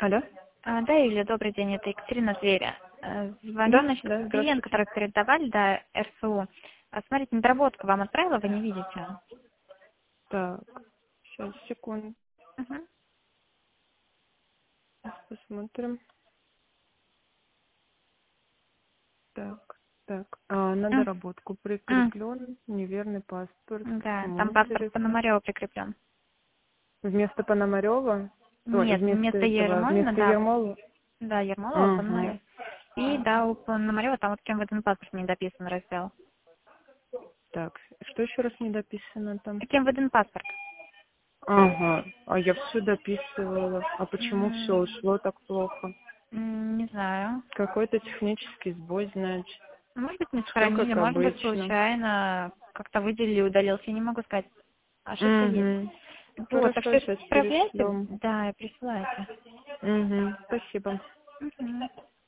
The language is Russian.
Алло? Да, Юлия, добрый день, это Екатерина Зверя. Звоню, Да, значит, да, клиент, здравствуйте. который передавали, да, РСУ. Смотрите, недоработку вам отправила, вы не видите. Так, сейчас, секунду, Мгм. посмотрим. Так, так, на М, доработку м, прикреплен неверный паспорт. Да, Почему, там паспорт интересно? Пономарева прикреплен. Вместо Пономарева? Ой, Нет, вместо вместо этого, Ермолина, вместо да, Ермолова? да, Ермолова, Угу. Пономарев. И да, у Пономарева там вот кем выдан паспорт не дописан раздел. Так, что еще раз не дописано там? Кем выдан паспорт? Ага, а я все дописывала. А почему все М, ушло так плохо? Не знаю. Какой-то технический сбой, значит. Может быть, не Все сохранили, как может быть, обычно. случайно как-то выделили, удалился, я не могу сказать. Ошибка есть. Угу. Вот, так Хорошо, что сейчас исправляйте, перешлем. да, и присылайте. Угу. Спасибо. Мгм.